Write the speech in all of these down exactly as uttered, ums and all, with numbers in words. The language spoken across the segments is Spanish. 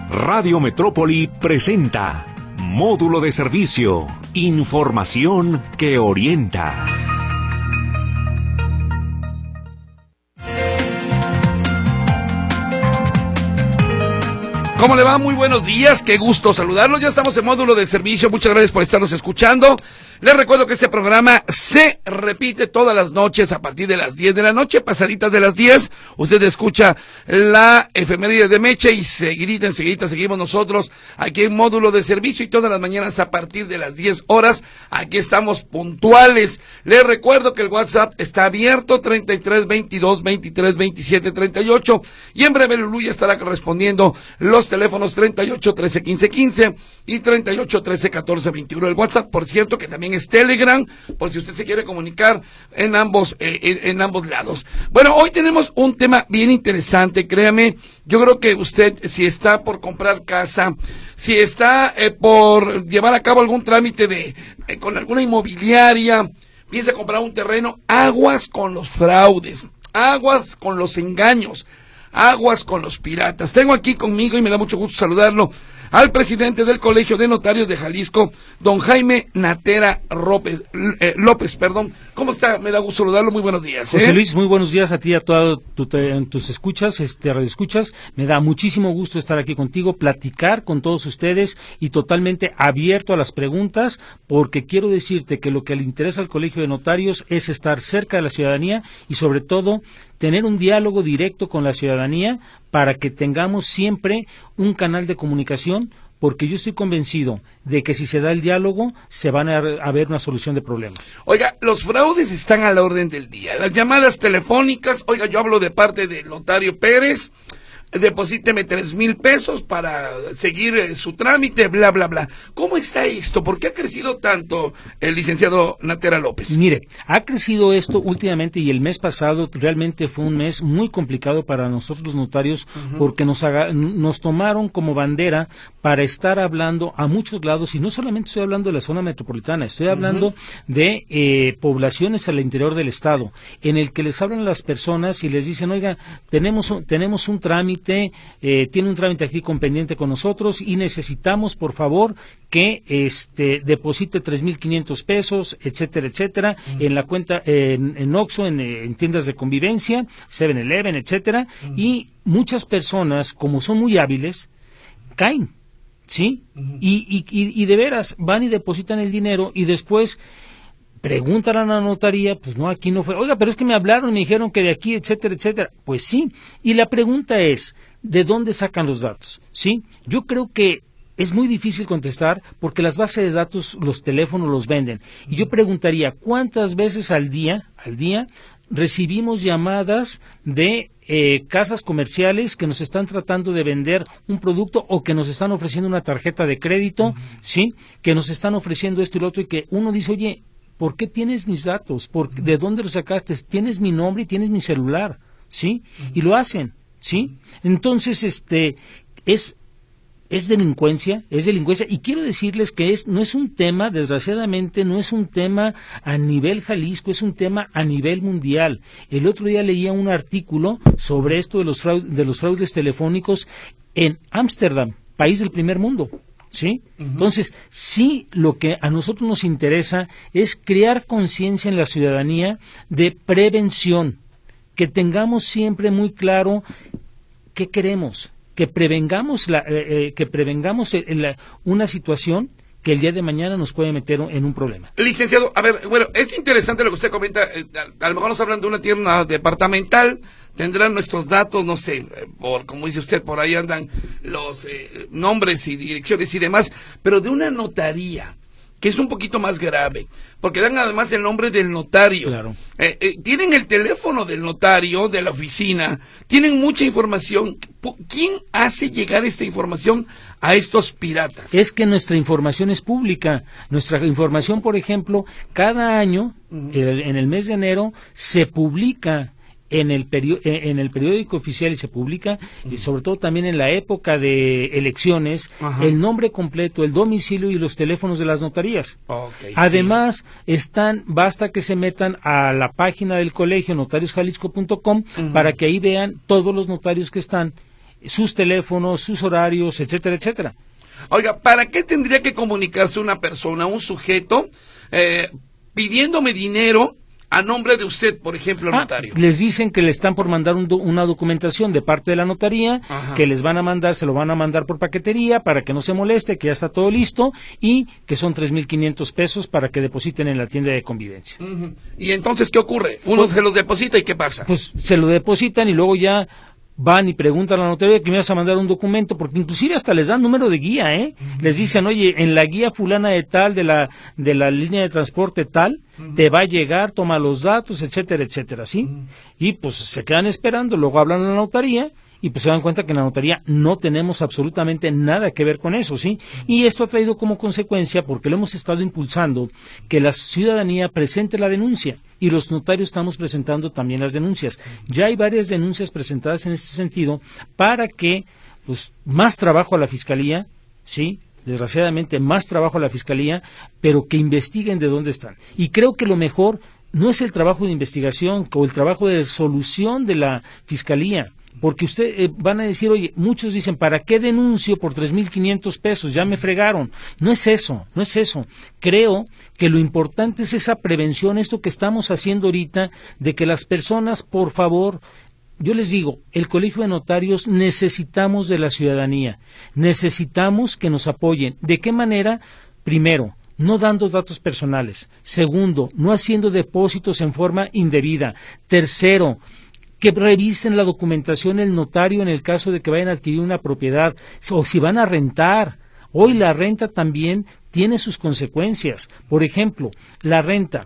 Radio Metrópoli presenta Módulo de Servicio, información que orienta. ¿Cómo le va? Muy buenos días, qué gusto saludarlos. Ya estamos en Módulo de Servicio, muchas gracias por estarnos escuchando. Les recuerdo que este programa se repite todas las noches a partir de las diez de la noche, pasaditas de las diez. Usted escucha la efeméride de Meche y seguidita, enseguida seguimos nosotros aquí en Módulo de Servicio y todas las mañanas a partir de las diez horas. Aquí estamos puntuales. Les recuerdo que el WhatsApp está abierto, treinta y tres, veintidós, veintitrés, veintisiete, treinta y ocho. Y en breve Lulú ya estará respondiendo los teléfonos treinta y ocho, trece, quince, quince y treinta y ocho, trece, catorce, veintiuno. El WhatsApp, por cierto, que también es Telegram, por si usted se quiere comunicar en ambos, eh, en, en ambos lados. Bueno, hoy tenemos un tema bien interesante, créame. Yo creo que usted, si está por comprar casa, si está eh, por llevar a cabo algún trámite de eh, con alguna inmobiliaria, piensa comprar un terreno, aguas con los fraudes, aguas con los engaños, aguas con los piratas. Tengo aquí conmigo, y me da mucho gusto saludarlo, al presidente del Colegio de Notarios de Jalisco, don Jaime Natera López, eh, López, perdón. ¿Cómo está? Me da gusto saludarlo, muy buenos días. ¿eh? José Luis, muy buenos días a ti y a todos tu, tus escuchas, este radio escuchas. Me da muchísimo gusto estar aquí contigo, platicar con todos ustedes y totalmente abierto a las preguntas, porque quiero decirte que lo que le interesa al Colegio de Notarios es estar cerca de la ciudadanía y sobre todo tener un diálogo directo con la ciudadanía para que tengamos siempre un canal de comunicación, porque yo estoy convencido de que si se da el diálogo, se van a haber una solución de problemas. Oiga, los fraudes están a la orden del día. Las llamadas telefónicas, oiga, yo hablo de parte del notario Pérez, deposíteme tres mil pesos para seguir eh, su trámite, bla, bla, bla. ¿Cómo está esto? ¿Por qué ha crecido tanto el licenciado Natera López? Mire, ha crecido esto últimamente y el mes pasado realmente fue un mes muy complicado para nosotros los notarios, uh-huh. porque nos, haga, nos tomaron como bandera para estar hablando a muchos lados, y no solamente estoy hablando de la zona metropolitana, estoy hablando uh-huh. de eh, poblaciones al interior del estado, en el que les hablan las personas y les dicen, oiga, tenemos, tenemos un trámite, Eh, tiene un trámite aquí con pendiente con nosotros y necesitamos, por favor, que este deposite tres mil quinientos pesos, etcétera, etcétera, uh-huh. en la cuenta, eh, en, en Oxxo, en, en tiendas de convivencia, seven eleven, etcétera, uh-huh. y muchas personas, como son muy hábiles, caen, ¿sí? Uh-huh. Y, y, y, y de veras van y depositan el dinero y después preguntan a la notaría, pues no, aquí no fue, oiga, pero es que me hablaron, me dijeron que de aquí, etcétera, etcétera. Pues sí, y la pregunta es, ¿de dónde sacan los datos? ¿Sí? Yo creo que es muy difícil contestar porque las bases de datos, los teléfonos los venden. Y yo preguntaría, ¿cuántas veces al día, al día, recibimos llamadas de eh, casas comerciales que nos están tratando de vender un producto o que nos están ofreciendo una tarjeta de crédito, uh-huh. ¿sí? Que nos están ofreciendo esto y lo otro y que uno dice, oye, ¿por qué tienes mis datos? ¿Por, ¿De dónde los sacaste? Tienes mi nombre y tienes mi celular, ¿sí? Uh-huh. Y lo hacen, ¿sí? Entonces, este, es, es delincuencia, es delincuencia. Y quiero decirles que es, no es un tema, desgraciadamente, no es un tema a nivel Jalisco, es un tema a nivel mundial. El otro día leía un artículo sobre esto de los fraudes, de los fraudes telefónicos en Ámsterdam, país del primer mundo. ¿Sí? Uh-huh. Entonces, sí, lo que a nosotros nos interesa es crear conciencia en la ciudadanía de prevención, que tengamos siempre muy claro qué queremos, que prevengamos la, eh, eh, que prevengamos el, el, una situación que el día de mañana nos puede meter en un problema. Licenciado, a ver, bueno, es interesante lo que usted comenta, eh, a, a lo mejor nos hablan de una tienda departamental, tendrán nuestros datos, no sé, por como dice usted, por ahí andan los eh, nombres y direcciones y demás, pero de una notaría, que es un poquito más grave, porque dan además el nombre del notario. Claro. Eh, eh, tienen el teléfono del notario, de la oficina, tienen mucha información. ¿Quién hace llegar esta información a estos piratas? Es que nuestra información es pública. Nuestra información, por ejemplo, cada año, uh-huh. el, en el mes de enero, se publica en el perio- en el periódico oficial y se publica, uh-huh. y sobre todo también en la época de elecciones, uh-huh. el nombre completo, el domicilio y los teléfonos de las notarías. Okay, Además, sí. están, basta que se metan a la página del colegio notarios jalisco punto com uh-huh. para que ahí vean todos los notarios que están sus teléfonos, sus horarios, etcétera, etcétera. Oiga, ¿para qué tendría que comunicarse una persona, un sujeto, eh, pidiéndome dinero a nombre de usted, por ejemplo, el ah, notario? Les dicen que le están por mandar un do, una documentación de parte de la notaría, Ajá. que les van a mandar, se lo van a mandar por paquetería para que no se moleste, que ya está todo listo y que son tres mil quinientos pesos para que depositen en la tienda de convivencia. Uh-huh. ¿Y entonces qué ocurre? Uno pues, se los deposita y ¿qué pasa? Pues se lo depositan y luego ya van y preguntan a la notaría que me vas a mandar un documento, porque inclusive hasta les dan número de guía, ¿eh? Uh-huh. Les dicen, oye, en la guía fulana de tal, de la de la línea de transporte tal, uh-huh. te va a llegar, toma los datos, etcétera, etcétera, ¿sí? Uh-huh. Y pues se quedan esperando, luego hablan a la notaría y pues se dan cuenta que en la notaría no tenemos absolutamente nada que ver con eso, ¿sí? Y esto ha traído como consecuencia, porque lo hemos estado impulsando, que la ciudadanía presente la denuncia y los notarios estamos presentando también las denuncias. Ya hay varias denuncias presentadas en este sentido para que, pues, más trabajo a la Fiscalía, ¿sí? Desgraciadamente más trabajo a la Fiscalía, pero que investiguen de dónde están. Y creo que lo mejor no es el trabajo de investigación o el trabajo de solución de la Fiscalía. Porque usted eh, van a decir, oye, muchos dicen, ¿para qué denuncio por tres mil quinientos pesos? Ya me fregaron. No es eso, no es eso. Creo que lo importante es esa prevención, esto que estamos haciendo ahorita, de que las personas, por favor, yo les digo, el Colegio de Notarios necesitamos de la ciudadanía, necesitamos que nos apoyen. ¿De qué manera? Primero, no dando datos personales. Segundo, no haciendo depósitos en forma indebida. Tercero, que revisen la documentación el notario en el caso de que vayan a adquirir una propiedad o si van a rentar. Hoy la renta también tiene sus consecuencias. Por ejemplo, la renta.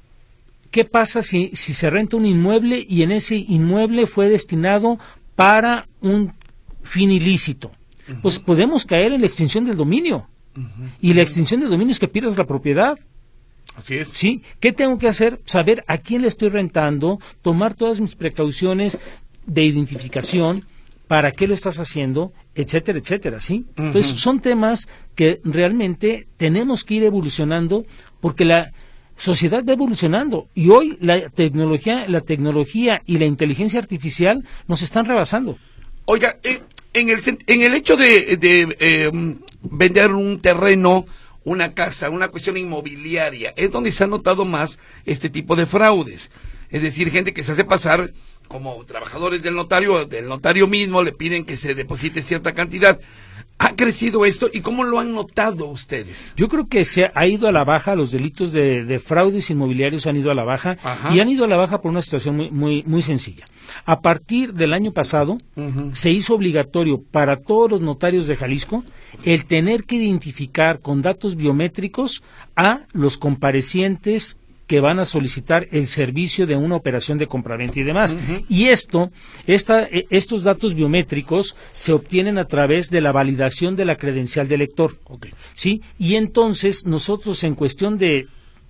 ¿Qué pasa si, si se renta un inmueble y en ese inmueble fue destinado para un fin ilícito? Uh-huh. Pues podemos caer en la extinción del dominio. Uh-huh. Y la extinción del dominio es que pierdas la propiedad. Así es. Sí, ¿qué tengo que hacer? Saber a quién le estoy rentando, tomar todas mis precauciones de identificación, para qué lo estás haciendo, etcétera, etcétera, ¿sí? Uh-huh. Entonces, son temas que realmente tenemos que ir evolucionando porque la sociedad va evolucionando y hoy la tecnología, la tecnología y la inteligencia artificial nos están rebasando. Oiga, eh, en el en el hecho de, de eh, vender un terreno, una casa, una cuestión inmobiliaria, es donde se ha notado más este tipo de fraudes. Es decir, gente que se hace pasar como trabajadores del notario, del notario mismo, le piden que se deposite cierta cantidad. ¿Ha crecido esto y cómo lo han notado ustedes? Yo creo que se ha ido a la baja, los delitos de, de fraudes inmobiliarios han ido a la baja. Ajá. Y han ido a la baja por una situación muy, muy, muy sencilla. A partir del año pasado, uh-huh. se hizo obligatorio para todos los notarios de Jalisco el tener que identificar con datos biométricos a los comparecientes que van a solicitar el servicio de una operación de compraventa y demás. Uh-huh. Y esto, esta, estos datos biométricos se obtienen a través de la validación de la credencial de lector. Okay. ¿Sí? Y entonces nosotros en cuestión de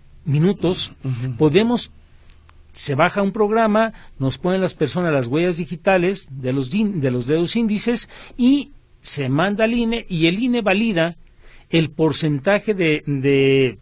minutos uh-huh. podemos, se baja un programa, nos ponen las personas las huellas digitales de los, de los dedos índices y se manda al I N E y el I N E valida el porcentaje de... de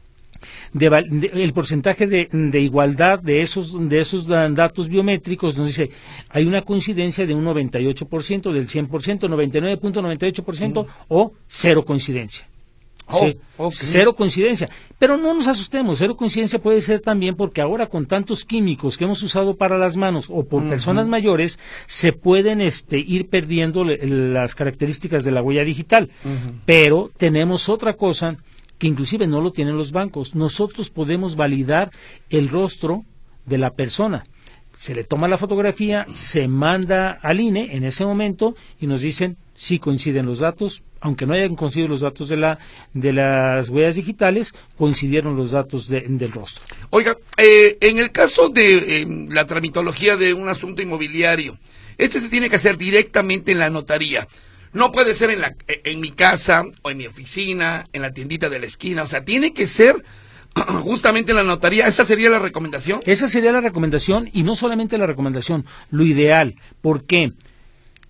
De, de, el porcentaje de, de igualdad de esos de esos datos biométricos. Nos dice, hay una coincidencia de un noventa y ocho por ciento, del cien por ciento, noventa y nueve punto noventa y ocho por ciento, mm. o cero coincidencia. Oh, sí, okay. Cero coincidencia. Pero no nos asustemos, cero coincidencia puede ser también porque ahora con tantos químicos que hemos usado para las manos o por uh-huh. personas mayores, se pueden este, ir perdiendo le, las características de la huella digital. Uh-huh. Pero tenemos otra cosa que inclusive no lo tienen los bancos. Nosotros podemos validar el rostro de la persona. Se le toma la fotografía, se manda al I N E en ese momento y nos dicen si coinciden los datos, aunque no hayan coincidido los datos de la de las huellas digitales, coincidieron los datos de, del rostro. Oiga, eh, en el caso de eh, la tramitología de un asunto inmobiliario, este se tiene que hacer directamente en la notaría. No puede ser en la en mi casa o en mi oficina, en la tiendita de la esquina, o sea, tiene que ser justamente en la notaría. ¿Esa sería la recomendación? Esa sería la recomendación y no solamente la recomendación, lo ideal. ¿Por qué?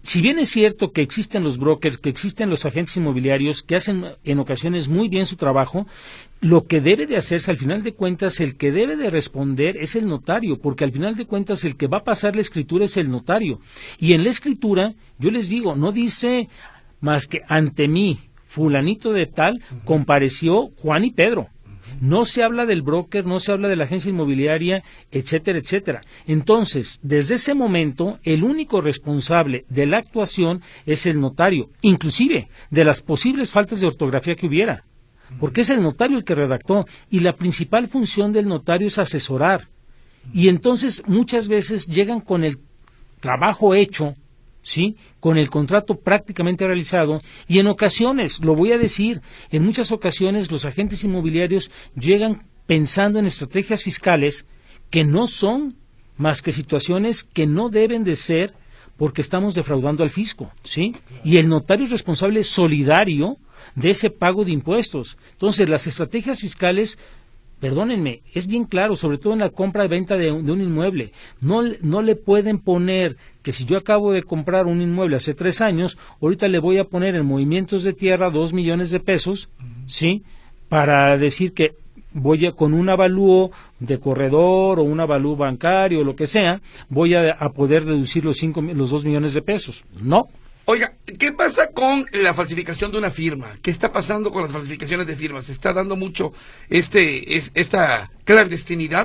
si bien es cierto que existen los brokers, que existen los agentes inmobiliarios que hacen en ocasiones muy bien su trabajo, lo que debe de hacerse al final de cuentas, el que debe de responder es el notario, porque al final de cuentas el que va a pasar la escritura es el notario. Y en la escritura, yo les digo, no dice más que ante mí, fulanito de tal, compareció Juan y Pedro. No se habla del broker, no se habla de la agencia inmobiliaria, etcétera, etcétera. Entonces, desde ese momento, el único responsable de la actuación es el notario, inclusive de las posibles faltas de ortografía que hubiera, porque es el notario el que redactó, y la principal función del notario es asesorar. Y entonces, muchas veces llegan con el trabajo hecho, ¿sí?, con el contrato prácticamente realizado, y en ocasiones, lo voy a decir, en muchas ocasiones los agentes inmobiliarios llegan pensando en estrategias fiscales que no son más que situaciones que no deben de ser, porque estamos defraudando al fisco, ¿sí? Y el notario es responsable solidario de ese pago de impuestos. Entonces, las estrategias fiscales, perdónenme, es bien claro, sobre todo en la compra y venta de un, de un inmueble. No, no le pueden poner que si yo acabo de comprar un inmueble hace tres años, ahorita le voy a poner en movimientos de tierra dos millones de pesos, ¿sí?, para decir que voy a, con un avalúo de corredor o un avalúo bancario o lo que sea, voy a, a poder deducir los, cinco, los dos millones de pesos. No. Oiga, ¿qué pasa con la falsificación de una firma? ¿Qué está pasando con las falsificaciones de firmas? ¿Se está dando mucho este es, esta clandestinidad?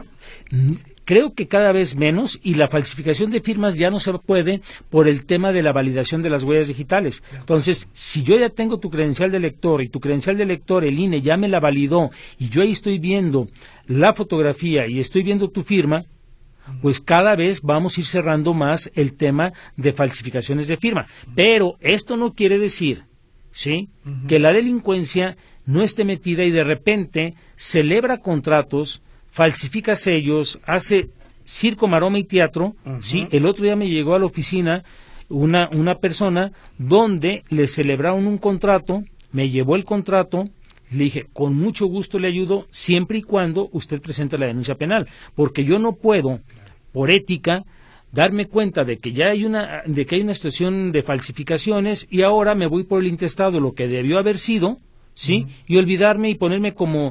Creo que cada vez menos, y la falsificación de firmas ya no se puede por el tema de la validación de las huellas digitales. Entonces, si yo ya tengo tu credencial de lector y tu credencial de lector, el I N E ya me la validó, y yo ahí estoy viendo la fotografía y estoy viendo tu firma, pues cada vez vamos a ir cerrando más el tema de falsificaciones de firma. Pero esto no quiere decir, ¿sí?, uh-huh, que la delincuencia no esté metida y de repente celebra contratos, falsifica sellos, hace circo, maroma y teatro, uh-huh. ¿sí? El otro día me llegó a la oficina una, una persona donde le celebraron un contrato, me llevó el contrato, le dije, con mucho gusto le ayudo, siempre y cuando usted presente la denuncia penal, porque yo no puedo, por ética, darme cuenta de que ya hay una, de que hay una situación de falsificaciones y ahora me voy por el intestado, lo que debió haber sido, ¿sí? Uh-huh. Y olvidarme y ponerme como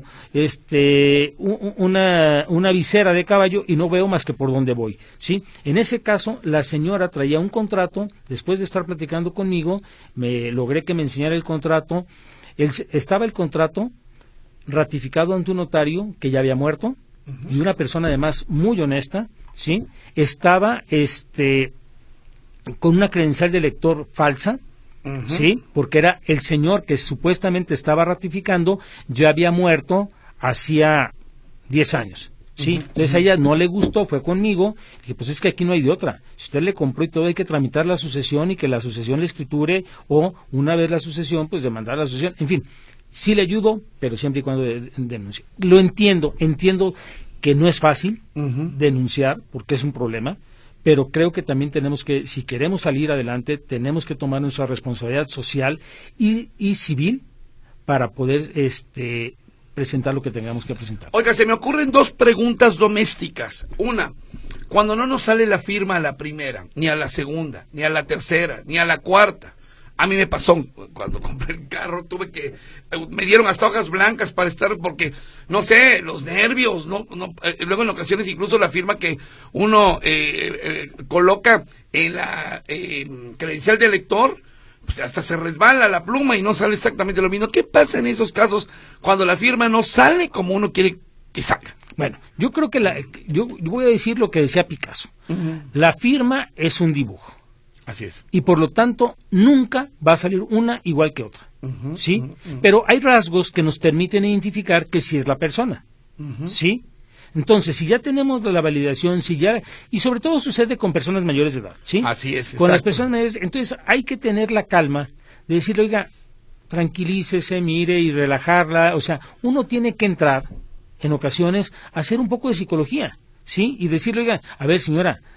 este una, una visera de caballo y no veo más que por dónde voy, ¿sí? En ese caso, la señora traía un contrato, después de estar platicando conmigo, me logré que me enseñara el contrato. El, estaba el contrato ratificado ante un notario que ya había muerto, uh-huh, y una persona además muy honesta, ¿sí? Estaba este con una credencial de lector falsa, uh-huh, sí, porque era el señor que supuestamente estaba ratificando, ya había muerto hacía diez años. Sí, uh-huh, entonces a ella no le gustó, fue conmigo, y dije, pues es que aquí no hay de otra. Si usted le compró y todo, hay que tramitar la sucesión y que la sucesión le escriture, o una vez la sucesión, pues demandar la sucesión. En fin, sí le ayudo, pero siempre y cuando de, denuncie. Lo entiendo, entiendo que no es fácil uh-huh denunciar, porque es un problema, pero creo que también tenemos que, si queremos salir adelante, tenemos que tomar nuestra responsabilidad social y, y civil para poder este presentar lo que tengamos que presentar. Oiga, se me ocurren dos preguntas domésticas. Una, cuando no nos sale la firma a la primera, ni a la segunda, ni a la tercera, ni a la cuarta. A mí me pasó, cuando compré el carro, tuve que, me dieron hasta hojas blancas para estar, porque, no sé, los nervios, no, no eh, luego en ocasiones incluso la firma que uno eh, eh, coloca en la eh, credencial de lector, pues hasta se resbala la pluma y no sale exactamente lo mismo. ¿Qué pasa en esos casos cuando la firma no sale como uno quiere que salga? Bueno, yo creo que la, yo, yo voy a decir lo que decía Picasso. Uh-huh. La firma es un dibujo. Así es. Y por lo tanto, nunca va a salir una igual que otra, uh-huh, ¿sí? Uh-huh. Pero hay rasgos que nos permiten identificar que sí es la persona, uh-huh, ¿sí? Entonces, si ya tenemos la validación, si ya, y sobre todo sucede con personas mayores de edad, ¿sí? Así es, exacto. Con las personas mayores, entonces hay que tener la calma de decirle, oiga, tranquilícese, mire, y relajarla. O sea, uno tiene que entrar, en ocasiones, a hacer un poco de psicología, ¿sí? Y decirle, oiga, a ver, señora,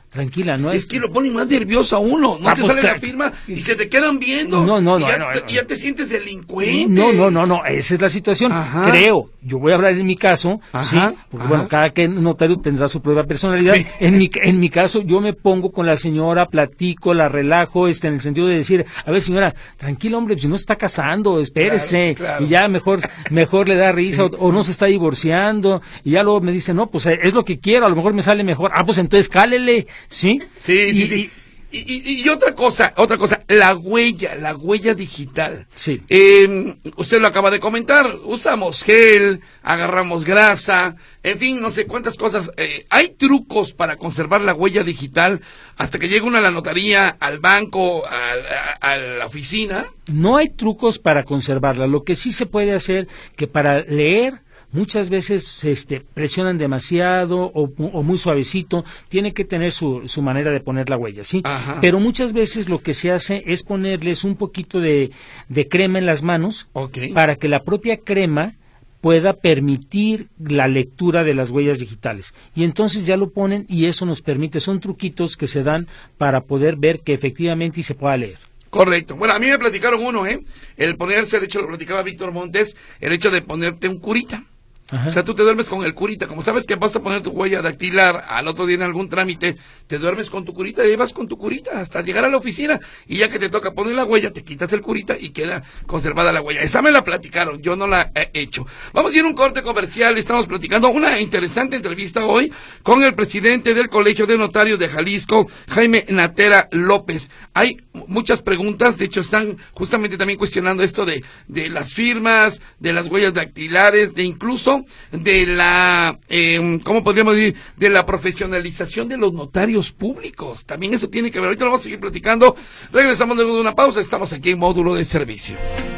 tranquila, no es... Es que lo pone más nervioso a uno, no ah, te pues, sale claro. la firma y se te quedan viendo. No, no, y no, ya, no, te, no, no. y ya te sientes delincuente. No, no, no, no, esa es la situación. Ajá. Creo, yo voy a hablar en mi caso, Ajá, sí, porque ajá. bueno, cada que notario tendrá su propia personalidad. Sí. En mi en mi caso, yo me pongo con la señora, platico, la relajo, este, en el sentido de decir, a ver, señora, tranquila, hombre, si no se está casando, espérese, Claro, claro. y ya mejor, mejor le da risa, Sí, o, o no se está divorciando, y ya luego me dice, no, pues es lo que quiero, a lo mejor me sale mejor, ah, pues entonces cálele, ¿sí? Sí, y, sí, sí. Y, y, y otra cosa, otra cosa, la huella, la huella digital. Sí. Eh, usted lo acaba de comentar, usamos gel, agarramos grasa, en fin, no sé cuántas cosas. Eh, ¿Hay trucos para conservar la huella digital hasta que llegue uno a la notaría, al banco, a, a, a la oficina? No hay trucos para conservarla. Lo que sí se puede hacer, que para leer muchas veces este, presionan demasiado o, o muy suavecito, tiene que tener su, su manera de poner la huella, ¿sí? Ajá. Pero muchas veces lo que se hace es ponerles un poquito de, de crema en las manos, Okay. para que la propia crema pueda permitir la lectura de las huellas digitales. Y entonces ya lo ponen y eso nos permite, son truquitos que se dan para poder ver que efectivamente se pueda leer. Correcto. Bueno, a mí me platicaron uno, ¿eh? El ponerse, de hecho lo platicaba Víctor Montes, el hecho de ponerte un curita. Ajá. O sea, tú te duermes con el curita. Como sabes que vas a poner tu huella dactilar al otro día en algún trámite, te duermes con tu curita y vas con tu curita hasta llegar a la oficina. Y ya que te toca poner la huella, te quitas el curita y queda conservada la huella. Esa me la platicaron, yo no la he hecho. Vamos a ir a un corte comercial. Estamos platicando una interesante entrevista hoy con el presidente del Colegio de Notarios de Jalisco, Jaime Natera López. Hay muchas preguntas, de hecho están justamente también cuestionando esto de, de las firmas, de las huellas dactilares, de incluso de la, eh, ¿cómo podríamos decir? De la profesionalización de los notarios públicos. También eso tiene que ver. Ahorita lo vamos a seguir platicando. Regresamos luego de una pausa. Estamos aquí en Módulo de Servicio.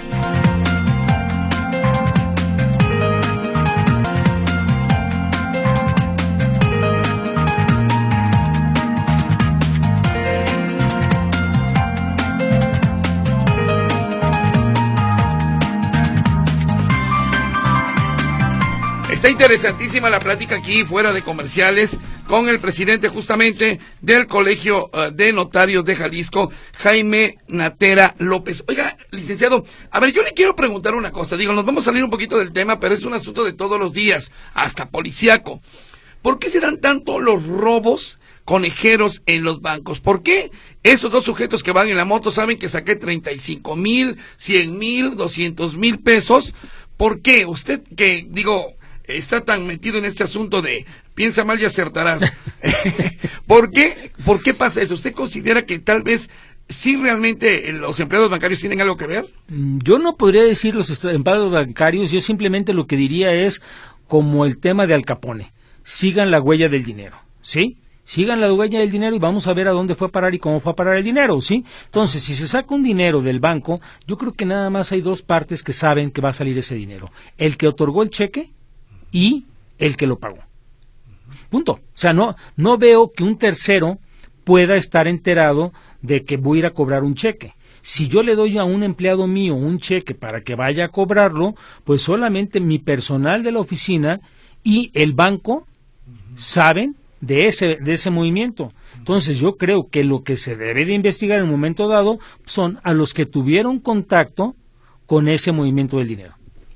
Está interesantísima la plática aquí, fuera de comerciales, con el presidente justamente del Colegio uh, de Notarios de Jalisco, Jaime Natera López. Oiga, licenciado, a ver, yo le quiero preguntar una cosa. Digo, nos vamos a salir un poquito del tema, pero es un asunto de todos los días, hasta policíaco. ¿Por qué se dan tanto los robos conejeros en los bancos? ¿Por qué esos dos sujetos que van en la moto saben que saqué treinta y cinco mil, cien mil, doscientos mil pesos? ¿Por qué? Usted que, digo, está tan metido en este asunto de piensa mal y acertarás. ¿Por qué? ¿Por qué pasa eso? ¿Usted considera que tal vez sí realmente los empleados bancarios tienen algo que ver? Yo no podría decir los empleados bancarios, yo simplemente lo que diría es como el tema de Al Capone. Sigan la huella del dinero, ¿sí? Sigan la huella del dinero y vamos a ver a dónde fue a parar y cómo fue a parar el dinero, ¿sí? Entonces, si se saca un dinero del banco, yo creo que nada más hay dos partes que saben que va a salir ese dinero. El que otorgó el cheque y el que lo pagó. Punto. O sea, no, no veo que un tercero pueda estar enterado de que voy a ir a cobrar un cheque. Si yo le doy a un empleado mío un cheque para que vaya a cobrarlo, pues solamente mi personal de la oficina y el banco saben de ese, de ese movimiento. Entonces yo creo que lo que se debe de investigar en un momento dado son a los que tuvieron contacto con ese movimiento del dinero.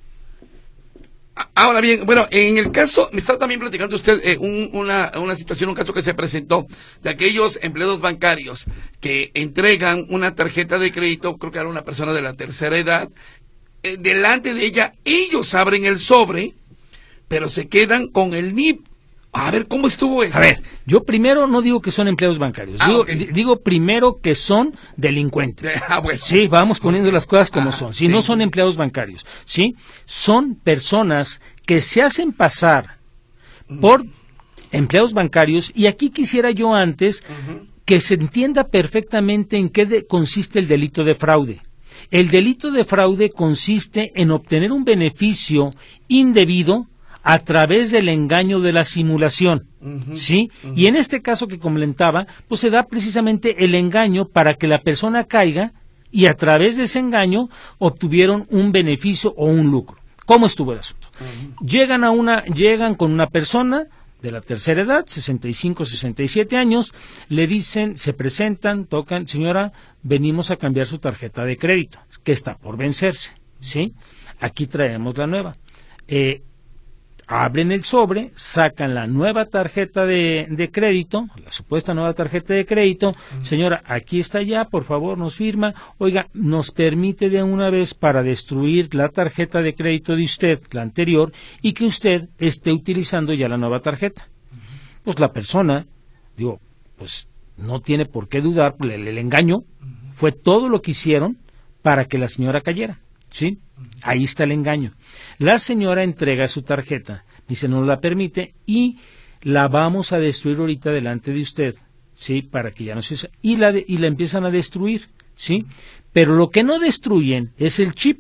Ahora bien, bueno, en el caso, me está también platicando usted eh, un, una, una situación, un caso que se presentó de aquellos empleados bancarios que entregan una tarjeta de crédito, creo que era una persona de la tercera edad, eh, delante de ella, ellos abren el sobre, pero se quedan con el N I P. A ver, ¿cómo estuvo eso? A ver, yo primero no digo que son empleados bancarios, Ah, digo, okay. d- digo primero que son delincuentes. Ah, bueno. Sí, vamos poniendo las cosas como Ah, son. Si sí. no son empleados bancarios, ¿sí? Son personas que se hacen pasar por empleados bancarios y aquí quisiera yo antes Uh-huh. que se entienda perfectamente en qué de- consiste el delito de fraude. El delito de fraude consiste en obtener un beneficio indebido a través del engaño de la simulación, Uh-huh. ¿sí? Uh-huh. Y en este caso que comentaba, pues se da precisamente el engaño para que la persona caiga y a través de ese engaño obtuvieron un beneficio o un lucro. ¿Cómo estuvo el asunto? Uh-huh. Llegan a una, llegan con una persona de la tercera edad, sesenta y cinco, sesenta y siete años, le dicen, se presentan, tocan, señora, venimos a cambiar su tarjeta de crédito, que está por vencerse, ¿sí? Aquí traemos la nueva. Eh, abren el sobre, sacan la nueva tarjeta de, de crédito, la supuesta nueva tarjeta de crédito, uh-huh. Señora, aquí está ya, por favor, nos firma, oiga, nos permite de una vez para destruir la tarjeta de crédito de usted, la anterior, y que usted esté utilizando ya la nueva tarjeta. Uh-huh. Pues la persona, digo, pues no tiene por qué dudar, el, el engaño uh-huh. fue todo lo que hicieron para que la señora cayera, ¿sí? Ahí está el engaño. La señora entrega su tarjeta, dice no la permite y la vamos a destruir ahorita delante de usted, sí, para que ya no se use. Y la de, y la empiezan a destruir, sí. Pero lo que no destruyen es el chip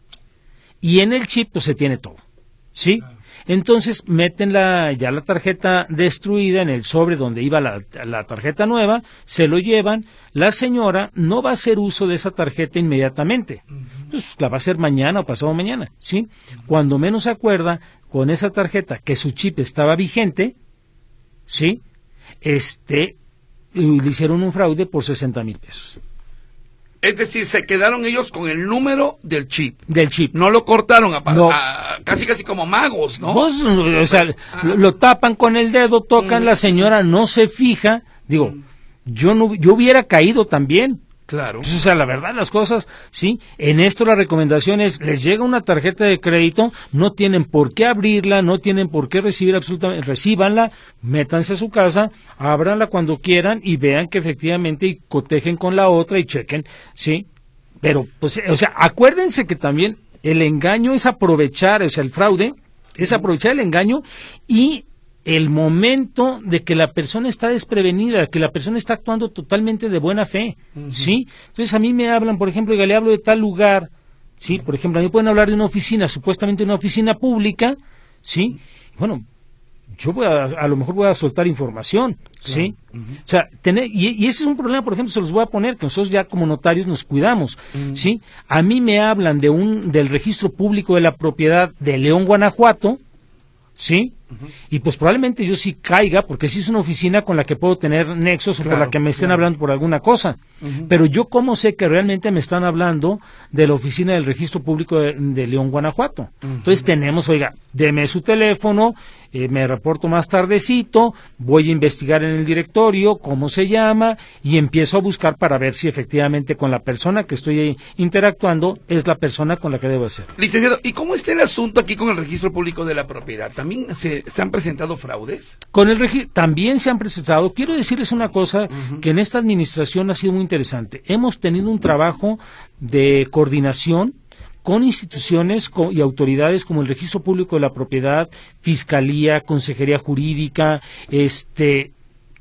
y en el chip pues se tiene todo, sí. Entonces meten la, ya la tarjeta destruida en el sobre donde iba la, la tarjeta nueva, se lo llevan, la señora no va a hacer uso de esa tarjeta inmediatamente, pues la va a hacer mañana o pasado mañana, ¿sí? Cuando menos se acuerda, con esa tarjeta que su chip estaba vigente, ¿sí? Este, le hicieron un fraude por sesenta mil pesos. Es decir, se quedaron ellos con el número del chip. Del chip. No lo cortaron a, no. a casi casi como magos, ¿no? Vos, o sea, lo, lo tapan con el dedo, tocan, mm. la señora no se fija. Digo, mm. yo no, yo hubiera caído también. Claro. O sea, la verdad, las cosas, sí. En esto la recomendación es, les llega una tarjeta de crédito, no tienen por qué abrirla, no tienen por qué recibir absolutamente, recíbanla, métanse a su casa, ábranla cuando quieran y vean que efectivamente y cotejen con la otra y chequen, sí. Pero, pues, o sea, acuérdense que también el engaño es aprovechar, o sea, el fraude es aprovechar el engaño y el momento de que la persona está desprevenida, que la persona está actuando totalmente de buena fe, uh-huh. ¿sí? Entonces a mí me hablan, por ejemplo, y le hablo de tal lugar, ¿sí? Por ejemplo, a mí pueden hablar de una oficina, supuestamente una oficina pública, ¿sí? Bueno, yo voy a, a lo mejor voy a soltar información, ¿sí? Claro. Uh-huh. O sea, tener, y, y ese es un problema, por ejemplo, se los voy a poner, que nosotros ya como notarios nos cuidamos, uh-huh. ¿sí? A mí me hablan de un, del registro público de la propiedad de León, Guanajuato, ¿sí? Uh-huh. Y pues probablemente yo sí caiga, porque sí es una oficina con la que puedo tener nexos o claro, por la que me estén claro. hablando por alguna cosa. Uh-huh. Pero yo cómo sé que realmente me están hablando de la oficina del registro público de, de León, Guanajuato. Uh-huh. Entonces tenemos, oiga, deme su teléfono, eh, me reporto más tardecito, voy a investigar en el directorio, cómo se llama, y empiezo a buscar para ver si efectivamente con la persona que estoy interactuando es la persona con la que debo hacer. Licenciado, ¿y cómo está el asunto aquí con el registro público de la propiedad? ¿También se, se han presentado fraudes? Con el regi- también se han presentado. Quiero decirles una cosa, uh-huh. que en esta administración ha sido muy interesante. Hemos tenido un trabajo de coordinación con instituciones y autoridades como el Registro Público de la Propiedad, Fiscalía, Consejería Jurídica, este,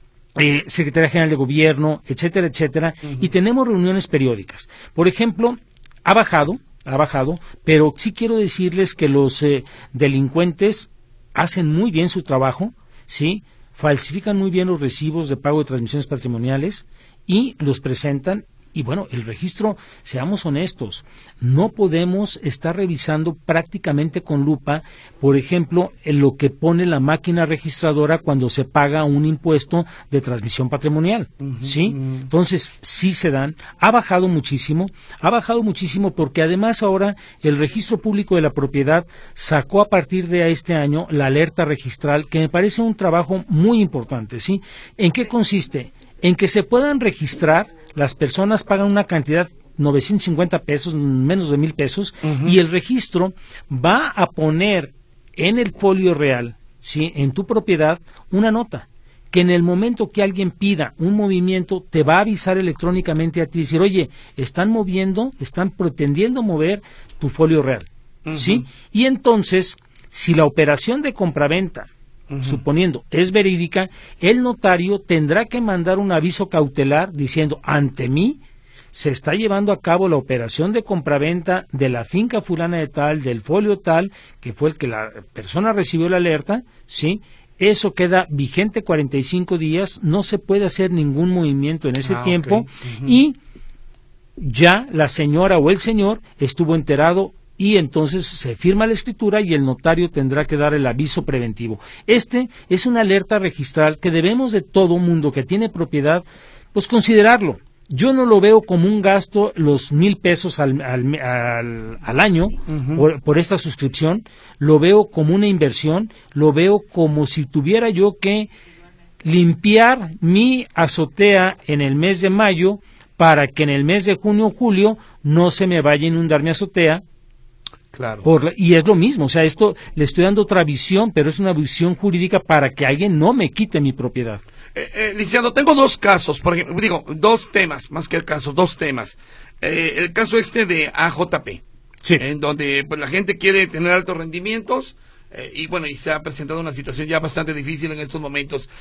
eh, Secretaría General de Gobierno, etcétera, etcétera, uh-huh. y tenemos reuniones periódicas. Por ejemplo, ha bajado, ha bajado, pero sí quiero decirles que los eh, delincuentes hacen muy bien su trabajo, ¿sí? Falsifican muy bien los recibos de pago de transmisiones patrimoniales y los presentan. Y bueno, el registro, seamos honestos, no podemos estar revisando prácticamente con lupa, por ejemplo, en lo que pone la máquina registradora cuando se paga un impuesto de transmisión patrimonial, uh-huh, ¿sí? Uh-huh. Entonces, sí se dan, ha bajado muchísimo, ha bajado muchísimo porque además ahora el Registro Público de la Propiedad sacó a partir de este año la alerta registral, que me parece un trabajo muy importante, ¿sí? ¿En qué consiste? En que se puedan registrar. Las personas pagan una cantidad, novecientos cincuenta pesos, menos de mil pesos, uh-huh. y el registro va a poner en el folio real, ¿sí? En tu propiedad, una nota, que en el momento que alguien pida un movimiento, te va a avisar electrónicamente a ti, decir, oye, están moviendo, están pretendiendo mover tu folio real, uh-huh. ¿sí? Y entonces, si la operación de compraventa, Uh-huh. suponiendo es verídica, el notario tendrá que mandar un aviso cautelar diciendo, ante mí se está llevando a cabo la operación de compraventa de la finca fulana de tal, del folio tal, que fue el que la persona recibió la alerta, ¿sí? Eso queda vigente cuarenta y cinco días, no se puede hacer ningún movimiento en ese ah, tiempo, okay. uh-huh. y ya la señora o el señor estuvo enterado y entonces se firma la escritura y el notario tendrá que dar el aviso preventivo. Este es una alerta registral que debemos de todo mundo que tiene propiedad, pues considerarlo. Yo no lo veo como un gasto los mil pesos al, al, al, al año uh-huh. por, por esta suscripción, lo veo como una inversión, lo veo como si tuviera yo que limpiar mi azotea en el mes de mayo para que en el mes de junio o julio no se me vaya a inundar mi azotea. Claro. Por, y es lo mismo, o sea, esto le estoy dando otra visión, pero es una visión jurídica para que alguien no me quite mi propiedad. Eh, eh, licenciado, tengo dos casos, por ejemplo, digo, dos temas, más que el caso, dos temas. Eh, el caso este de A J P, sí. en donde pues la gente quiere tener altos rendimientos, eh, y bueno, y se ha presentado una situación ya bastante difícil en estos momentos.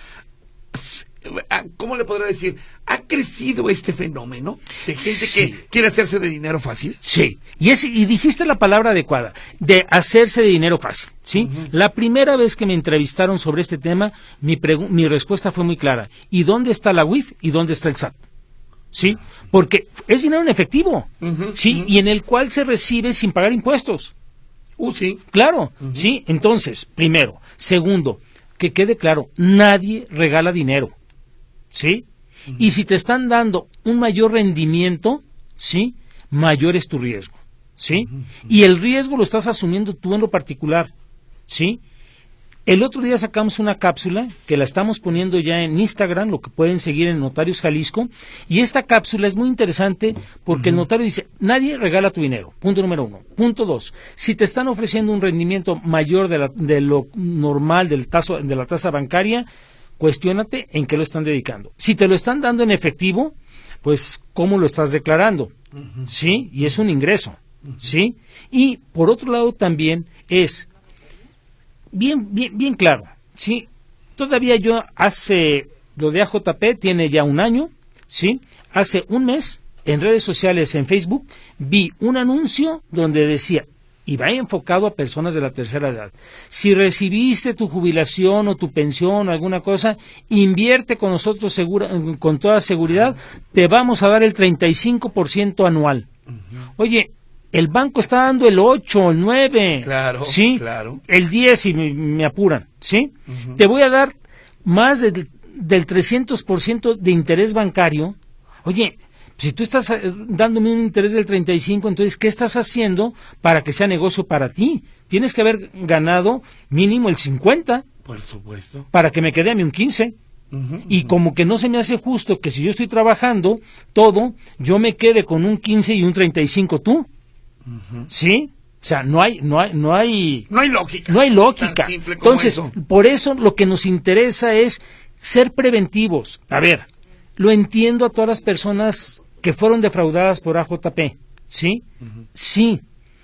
¿Cómo le podría decir? ¿Ha crecido este fenómeno de gente sí. que quiere hacerse de dinero fácil? Sí, y, es, y dijiste la palabra adecuada, de hacerse de dinero fácil, ¿sí? Uh-huh. La primera vez que me entrevistaron sobre este tema, mi, pregu- mi respuesta fue muy clara. ¿Y dónde está la U I F y dónde está el S A T? ¿Sí? Porque es dinero en efectivo, uh-huh, ¿sí? Uh-huh. Y en el cual se recibe sin pagar impuestos. Uh, sí. Claro, uh-huh. ¿sí? Entonces, primero. Segundo, que quede claro, nadie regala dinero. ¿Sí? Uh-huh. Y si te están dando un mayor rendimiento, ¿sí? Mayor es tu riesgo, ¿sí? Uh-huh. Y el riesgo lo estás asumiendo tú en lo particular, ¿sí? El otro día sacamos una cápsula que la estamos poniendo ya en Instagram, lo que pueden seguir en Notarios Jalisco, y esta cápsula es muy interesante porque uh-huh. el notario dice, nadie regala tu dinero, punto número uno. Punto dos, si te están ofreciendo un rendimiento mayor de, la, de lo normal del tazo, de la tasa bancaria, cuestiónate en qué lo están dedicando. Si te lo están dando en efectivo, pues ¿cómo lo estás declarando? Uh-huh. ¿Sí? Y es un ingreso, uh-huh. ¿sí? Y por otro lado también es bien, bien, bien claro, ¿sí? Todavía yo hace, lo de A J P tiene ya un año, ¿sí? Hace un mes, en redes sociales, en Facebook, vi un anuncio donde decía, y va enfocado a personas de la tercera edad. Si recibiste tu jubilación o tu pensión o alguna cosa, invierte con nosotros segura, con toda seguridad, te vamos a dar el treinta y cinco por ciento anual. Uh-huh. Oye, el banco está dando el ocho, el nueve, claro, ¿sí? Claro. El diez si me, me apuran, ¿sí? Uh-huh. Te voy a dar más de, del trescientos por ciento de interés bancario. Oye, si tú estás dándome un interés del treinta y cinco, entonces, ¿qué estás haciendo para que sea negocio para ti? Tienes que haber ganado mínimo el cincuenta. Por supuesto. Para que me quede a mí un quince. Uh-huh, y uh-huh. como que no se me hace justo que si yo estoy trabajando todo, yo me quede con un quince y un treinta y cinco tú. Uh-huh. ¿Sí? O sea, no hay, no hay, no hay... No hay lógica. No hay lógica. Tan simple como Entonces, eso. Por eso lo que nos interesa es ser preventivos. A ver, lo entiendo a todas las personas que fueron defraudadas por A J P, ¿sí? Uh-huh. Sí.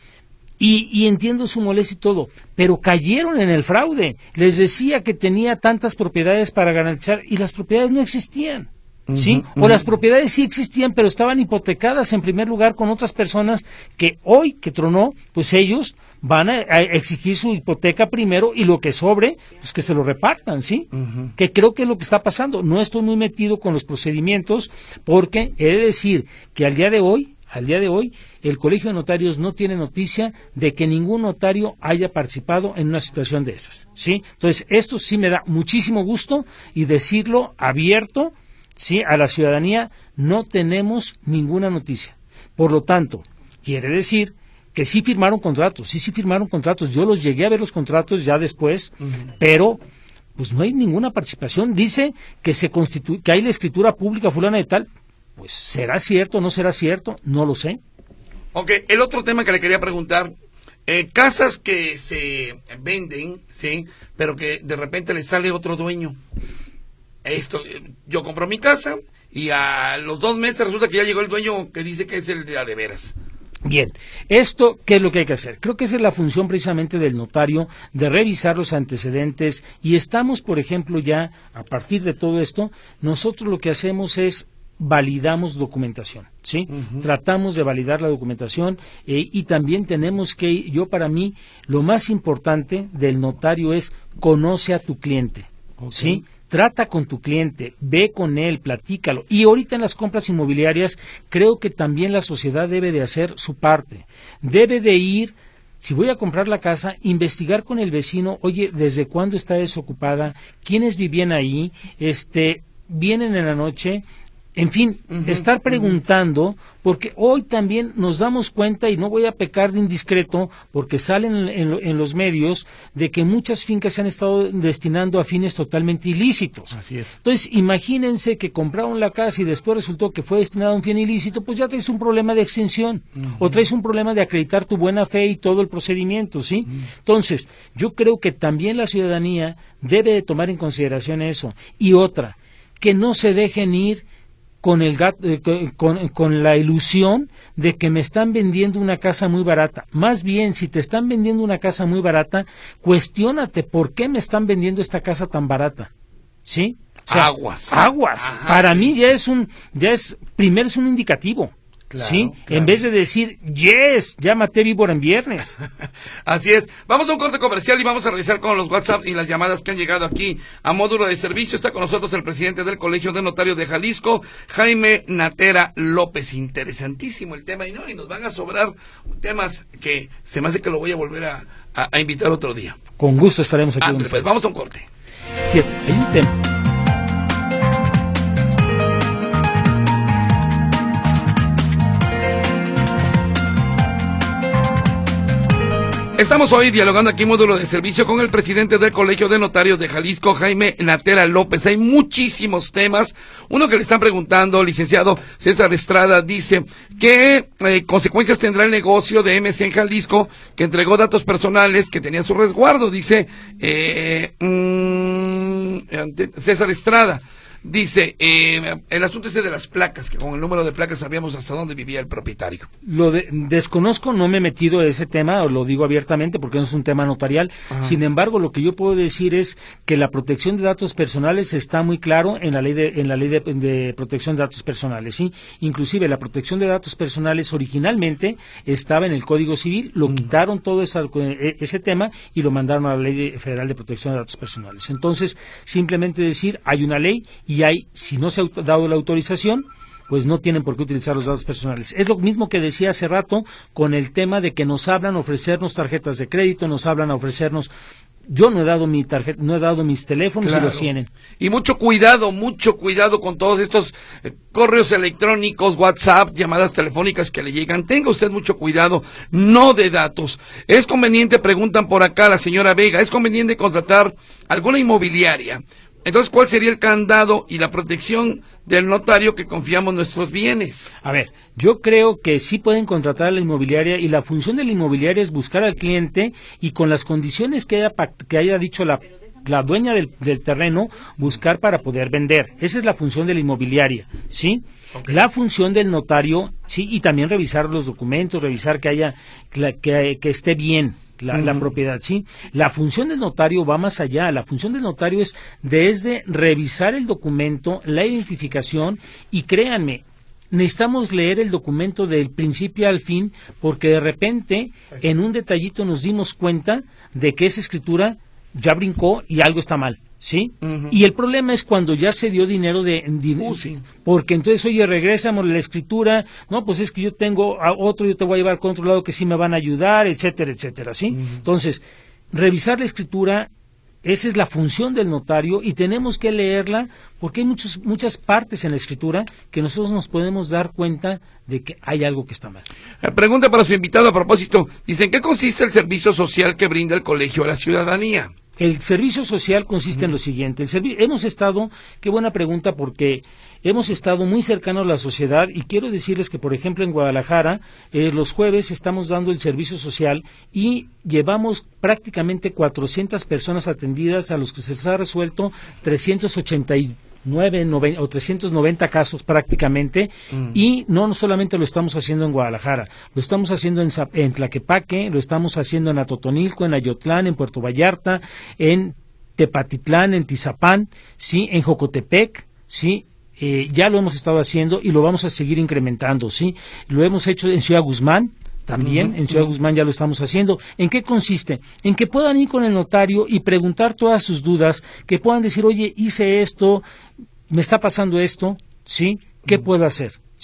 Y, y entiendo su molestia y todo, pero cayeron en el fraude. Les decía que tenía tantas propiedades para garantizar y las propiedades no existían, ¿sí? Uh-huh, uh-huh. O las propiedades sí existían, pero estaban hipotecadas en primer lugar con otras personas que hoy que tronó, pues ellos van a, a exigir su hipoteca primero y lo que sobre, pues que se lo repartan, ¿sí? Uh-huh. Que creo que es lo que está pasando. No estoy muy metido con los procedimientos porque he de decir que al día de hoy, al día de hoy, el Colegio de Notarios no tiene noticia de que ningún notario haya participado en una situación de esas, ¿sí? Entonces, esto sí me da muchísimo gusto y decirlo abierto, ¿sí? A la ciudadanía, no tenemos ninguna noticia. Por lo tanto, quiere decir que sí firmaron contratos, sí, sí firmaron contratos. Yo los llegué a ver los contratos ya después, uh-huh. pero pues no hay ninguna participación. Dice que se constitu- que hay la escritura pública fulana de tal. Pues, ¿será cierto o no será cierto? No lo sé. Ok, el otro tema que le quería preguntar, eh, casas que se venden, sí, pero que de repente le sale otro dueño. Esto, yo compro mi casa y a los dos meses resulta que ya llegó el dueño que dice que es el de la de veras. Bien, esto, ¿qué es lo que hay que hacer? Creo que esa es la función precisamente del notario, de revisar los antecedentes, y estamos, por ejemplo, ya, a partir de todo esto, nosotros lo que hacemos es validamos documentación, ¿sí? Uh-huh. Tratamos de validar la documentación eh, y también tenemos que, yo para mí, lo más importante del notario es conoce a tu cliente, okay. ¿Sí? Trata con tu cliente, ve con él, platícalo. Y ahorita en las compras inmobiliarias creo que también la sociedad debe de hacer su parte. Debe de ir si voy a comprar la casa, investigar con el vecino, oye, ¿desde cuándo está desocupada? ¿Quiénes vivían ahí? Este, ¿vienen en la noche? En fin, uh-huh, estar preguntando, uh-huh. porque hoy también nos damos cuenta, y no voy a pecar de indiscreto, porque salen en, en, en los medios, de que muchas fincas se han estado destinando a fines totalmente ilícitos. Así es. Entonces, imagínense que compraron la casa y después resultó que fue destinada a un fin ilícito, pues ya traes un problema de exención, uh-huh. o traes un problema de acreditar tu buena fe y todo el procedimiento, ¿sí? Uh-huh. Entonces, yo creo que también la ciudadanía debe de tomar en consideración eso. Y otra, que no se dejen ir con el gato, eh, con, con la ilusión de que me están vendiendo una casa muy barata. Más bien, si te están vendiendo una casa muy barata, cuestiónate por qué me están vendiendo esta casa tan barata, ¿sí? O sea, aguas. Aguas. Ajá, Para sí. mí ya es un, ya es, primero es un indicativo. Claro, sí, claro. En vez de decir, yes, ya maté víbora en viernes. Así es. Vamos a un corte comercial y vamos a revisar con los WhatsApp y las llamadas que han llegado aquí a módulo de servicio. Está con nosotros el presidente del Colegio de Notarios de Jalisco, Jaime Natera López. Interesantísimo el tema, y no, y nos van a sobrar temas que se me hace que lo voy a volver a, a, a invitar otro día. Con gusto estaremos aquí. André, pues, vamos a un corte. Fíjate, hay un tema. Estamos hoy dialogando aquí módulo de servicio con el presidente del Colegio de Notarios de Jalisco, Jaime Natera López. Hay muchísimos temas. Uno que le están preguntando, licenciado César Estrada, dice, ¿qué eh, consecuencias tendrá el negocio de M C en Jalisco que entregó datos personales que tenía su resguardo? Dice eh, mmm, César Estrada. Dice, eh, el asunto ese de las placas, que con el número de placas sabíamos hasta dónde vivía el propietario. Lo de, desconozco, no me he metido en ese tema, o lo digo abiertamente porque no es un tema notarial. Ajá. Sin embargo, lo que yo puedo decir es que la protección de datos personales está muy claro en la ley de, en la ley de, de protección de datos personales, ¿sí? Inclusive la protección de datos personales originalmente estaba en el Código Civil, lo mm. quitaron todo esa, ese tema y lo mandaron a la Ley Federal de Protección de Datos Personales. Entonces, simplemente decir, hay una ley y Y hay, si no se ha dado la autorización, pues no tienen por qué utilizar los datos personales. Es lo mismo que decía hace rato con el tema de que nos hablan a ofrecernos tarjetas de crédito, nos hablan a ofrecernos. Yo no he dado mi tarjeta, no he dado mis teléfonos, claro. Y los tienen. Y mucho cuidado, mucho cuidado con todos estos eh, correos electrónicos, WhatsApp, llamadas telefónicas que le llegan. Tenga usted mucho cuidado, no de datos. Es conveniente, preguntan por acá la señora Vega, ¿es conveniente contratar alguna inmobiliaria? Entonces, ¿cuál sería el candado y la protección del notario que confiamos nuestros bienes? A ver, yo creo que sí pueden contratar a la inmobiliaria, y la función de la inmobiliaria es buscar al cliente y con las condiciones que haya, que haya dicho la, la dueña del, del terreno, buscar para poder vender. Esa es la función de la inmobiliaria, ¿sí? Okay. La función del notario, sí, y también revisar los documentos, revisar que haya, que, que, que esté bien. La, uh-huh. la propiedad, sí. La función del notario va más allá. La función del notario es desde revisar el documento, la identificación, y créanme, necesitamos leer el documento del principio al fin, porque de repente en un detallito nos dimos cuenta de que esa escritura ya brincó y algo está mal, ¿sí? Uh-huh. Y el problema es cuando ya se dio dinero de, de uh, sí. porque entonces, oye, regresamos la escritura, no, pues es que yo tengo a otro, yo te voy a llevar con otro lado que sí me van a ayudar, etcétera, etcétera, ¿sí? Uh-huh. Entonces, revisar la escritura, esa es la función del notario, y tenemos que leerla porque hay muchos, muchas partes en la escritura que nosotros nos podemos dar cuenta de que hay algo que está mal. Pregunta para su invitado a propósito, dice, ¿en qué consiste el servicio social que brinda el colegio a la ciudadanía? El servicio social consiste en lo siguiente. El servi- hemos estado, qué buena pregunta, porque hemos estado muy cercanos a la sociedad, y quiero decirles que, por ejemplo, en Guadalajara, eh, los jueves estamos dando el servicio social y llevamos prácticamente cuatrocientas personas atendidas, a los que se les ha resuelto trescientos ochenta y nueve noventa, o trescientos noventa casos prácticamente, mm. y no, no solamente lo estamos haciendo en Guadalajara, lo estamos haciendo en, en Tlaquepaque, lo estamos haciendo en Atotonilco, en Ayotlán, en Puerto Vallarta, en Tepatitlán, en Tizapán, sí, en Jocotepec, sí. Eh, ya lo hemos estado haciendo y lo vamos a seguir incrementando, ¿sí? Lo hemos hecho en Ciudad Guzmán, también, uh-huh, en Ciudad uh-huh. Guzmán ya lo estamos haciendo. ¿En qué consiste? En que puedan ir con el notario y preguntar todas sus dudas, que puedan decir, oye, hice esto, me está pasando esto, ¿sí? ¿Qué uh-huh. puedo hacer?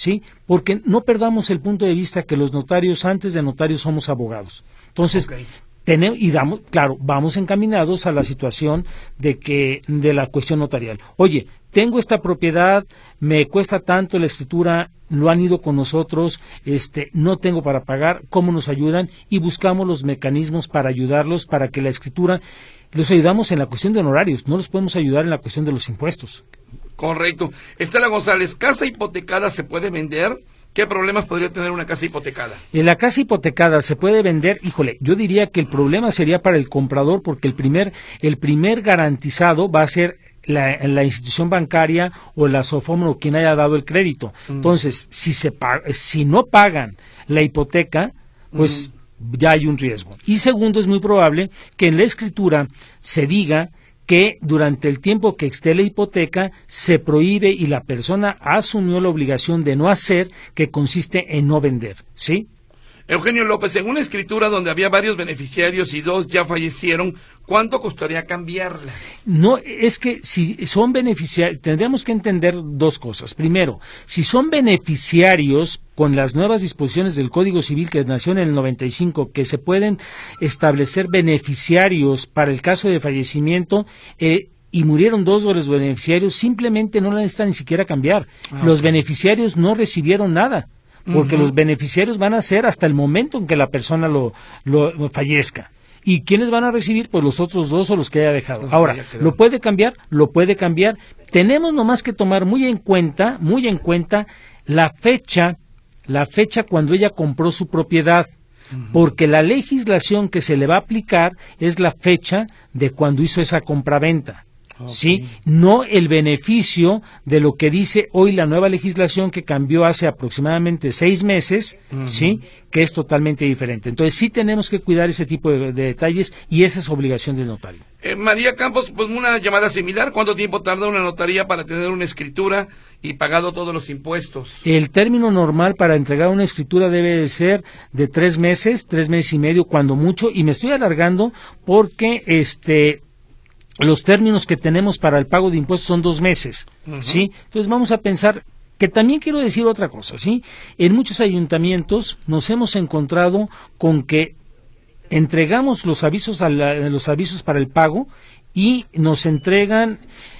¿sí? Porque no perdamos el punto de vista que los notarios, antes de notarios, somos abogados. Entonces, okay. tenemos, y damos, claro, vamos encaminados a la situación de que, de la cuestión notarial. Oye, tengo esta propiedad, me cuesta tanto la escritura, lo han ido con nosotros, este, no tengo para pagar, ¿cómo nos ayudan? Y buscamos los mecanismos para ayudarlos, para que la escritura, los ayudamos en la cuestión de honorarios, no los podemos ayudar en la cuestión de los impuestos. Correcto. Estela González, ¿casa hipotecada se puede vender? ¿Qué problemas podría tener una casa hipotecada? En la casa hipotecada se puede vender, híjole, yo diría que el problema sería para el comprador, porque el primer, el primer garantizado va a ser La, la institución bancaria o la SOFOM o quien haya dado el crédito. Mm. Entonces, si se paga, si no pagan la hipoteca, pues mm. ya hay un riesgo. Y segundo, es muy probable que en la escritura se diga que durante el tiempo que esté la hipoteca se prohíbe y la persona asumió la obligación de no hacer, que consiste en no vender, ¿sí? Eugenio López, en una escritura donde había varios beneficiarios y dos ya fallecieron, ¿cuánto costaría cambiarla? No, es que si son beneficiarios, tendríamos que entender dos cosas. Primero, si son beneficiarios con las nuevas disposiciones del Código Civil que nació en el noventa y cinco, que se pueden establecer beneficiarios para el caso de fallecimiento, eh, y murieron dos de los beneficiarios, simplemente no la necesitan ni siquiera cambiar. Ah, los okay. beneficiarios no recibieron nada, porque uh-huh. los beneficiarios van a ser hasta el momento en que la persona lo, lo, lo fallezca. ¿Y quiénes van a recibir? Pues los otros dos o los que haya dejado. Uh-huh. Ahora, ¿lo puede cambiar? Lo puede cambiar. Tenemos nomás que tomar muy en cuenta, muy en cuenta la fecha, la fecha cuando ella compró su propiedad. Uh-huh. Porque la legislación que se le va a aplicar es la fecha de cuando hizo esa compraventa. Okay. Sí, no el beneficio de lo que dice hoy la nueva legislación que cambió hace aproximadamente seis meses, uh-huh. sí, que es totalmente diferente. Entonces sí tenemos que cuidar ese tipo de, de detalles y esa es obligación del notario. Eh, María Campos, pues una llamada similar, ¿cuánto tiempo tarda una notaría para tener una escritura y pagado todos los impuestos? El término normal para entregar una escritura debe de ser de tres meses, tres meses y medio, cuando mucho, y me estoy alargando porque este los términos que tenemos para el pago de impuestos son dos meses, uh-huh. ¿sí? Entonces vamos a pensar que también quiero decir otra cosa, ¿sí? En muchos ayuntamientos nos hemos encontrado con que entregamos los avisos a la, los avisos para el pago y nos entregan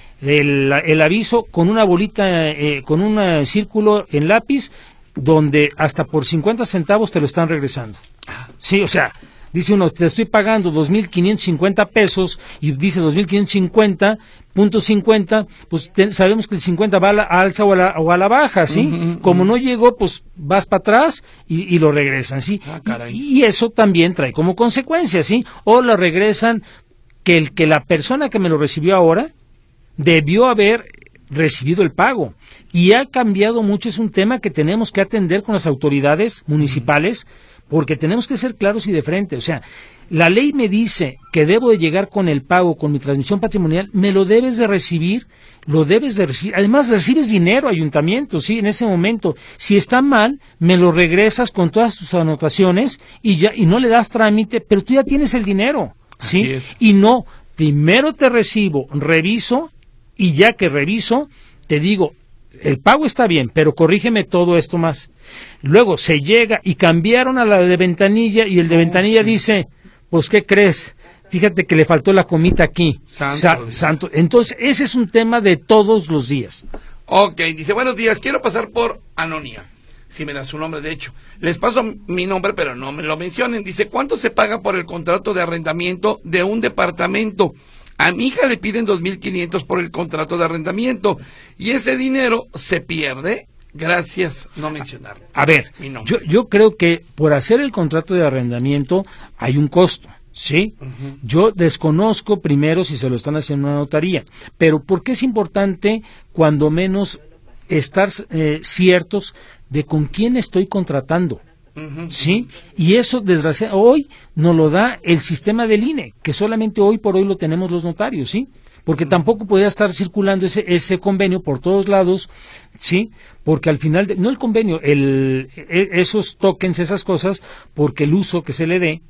el, el aviso con una bolita, eh, con un círculo en lápiz donde hasta por cincuenta centavos te lo están regresando. Sí, o sea, dice uno, te estoy pagando dos mil quinientos cincuenta pesos y dice dos mil quinientos cincuenta punto cincuenta, pues te, sabemos que el cincuenta va a la alza o a la, o a la baja, ¿sí? Uh-huh, Como uh-huh. no llegó, pues vas para atrás y, y lo regresan, ¿sí? Ah, caray. Y, y eso también trae como consecuencia, ¿sí? O lo regresan que el que la persona que me lo recibió ahora debió haber recibido el pago. Y ha cambiado mucho, es un tema que tenemos que atender con las autoridades municipales, uh-huh. porque tenemos que ser claros y de frente. O sea, la ley me dice que debo de llegar con el pago, con mi transmisión patrimonial, me lo debes de recibir, lo debes de recibir. Además, recibes dinero, ayuntamiento, sí, en ese momento. Si está mal, me lo regresas con todas tus anotaciones y ya y no le das trámite, pero tú ya tienes el dinero, ¿sí? Y no, primero te recibo, reviso, y ya que reviso, te digo, el pago está bien, pero corrígeme todo esto más. Luego se llega y cambiaron a la de ventanilla y el de ventanilla oh, sí. dice, pues ¿qué crees? Fíjate que le faltó la comita aquí. Santo. Sa- santo. Entonces ese es un tema de todos los días. Ok, dice, buenos días, quiero pasar por Anonia. Si me da su nombre, de hecho. Les paso mi nombre, pero no me lo mencionen. Dice, ¿cuánto se paga por el contrato de arrendamiento de un departamento? A mi hija le piden dos mil quinientos por el contrato de arrendamiento y ese dinero se pierde. Gracias, no mencionarlo. A ver, yo, yo creo que por hacer el contrato de arrendamiento hay un costo, ¿sí? Uh-huh. Yo desconozco primero si se lo están haciendo en una notaría, pero ¿por qué es importante cuando menos estar eh, ciertos de con quién estoy contratando? Uh-huh. Sí, y eso desgraciadamente hoy nos lo da el sistema del I N E, que solamente hoy por hoy lo tenemos los notarios, sí, porque uh-huh. tampoco podría estar circulando ese ese convenio por todos lados, sí, porque al final de, no el convenio, el esos tokens, esas cosas, porque el uso que se le dé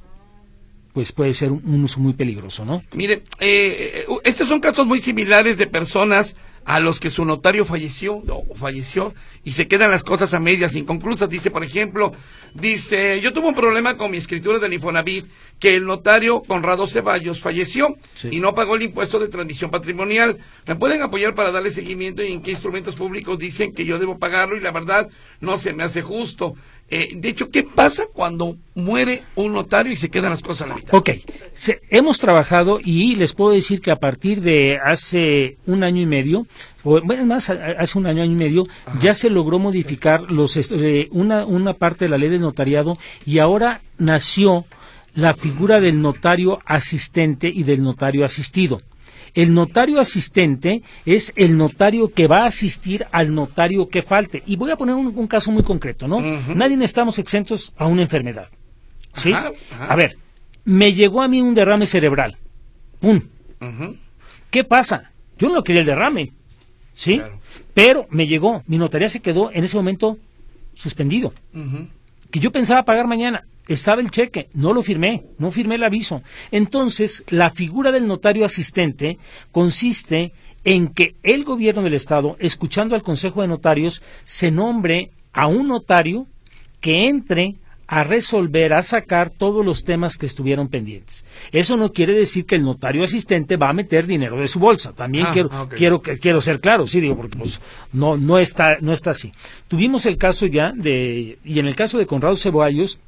pues puede ser un, un uso muy peligroso, ¿no? Mire, eh, estos son casos muy similares de personas a los que su notario falleció, no, falleció, y se quedan las cosas a medias, inconclusas. Dice, por ejemplo, dice, yo tuve un problema con mi escritura del Infonavit, que el notario Conrado Ceballos falleció, sí, y no pagó el impuesto de transmisión patrimonial. ¿Me pueden apoyar para darle seguimiento y en qué instrumentos públicos dicen que yo debo pagarlo? Y la verdad, no se me hace justo. Eh, de hecho, ¿qué pasa cuando muere un notario y se quedan las cosas a la mitad? Ok, se, hemos trabajado y les puedo decir que a partir de hace un año y medio, o bueno, más, hace un año, año y medio, ajá, ya se logró modificar los eh, una, una parte de la ley del notariado y ahora nació la figura del notario asistente y del notario asistido. El notario asistente es el notario que va a asistir al notario que falte. Y voy a poner un, un caso muy concreto, ¿no? Uh-huh. Nadie estamos exentos a una enfermedad, ¿sí? Ajá, ajá. A ver, me llegó a mí un derrame cerebral. ¡Pum! Uh-huh. ¿Qué pasa? Yo no quería el derrame, ¿sí? Claro. Pero me llegó. Mi notaría se quedó en ese momento suspendido. Uh-huh. Que yo pensaba pagar mañana. Estaba el cheque, no lo firmé, no firmé el aviso. Entonces, la figura del notario asistente consiste en que el gobierno del Estado, escuchando al Consejo de Notarios, se nombre a un notario que entre a resolver, a sacar todos los temas que estuvieron pendientes. Eso no quiere decir que el notario asistente va a meter dinero de su bolsa. También ah, quiero, okay. quiero, quiero ser claro, sí, digo, porque pues no, no está, no está así. Tuvimos el caso ya de, y en el caso de Conrado Ceballos,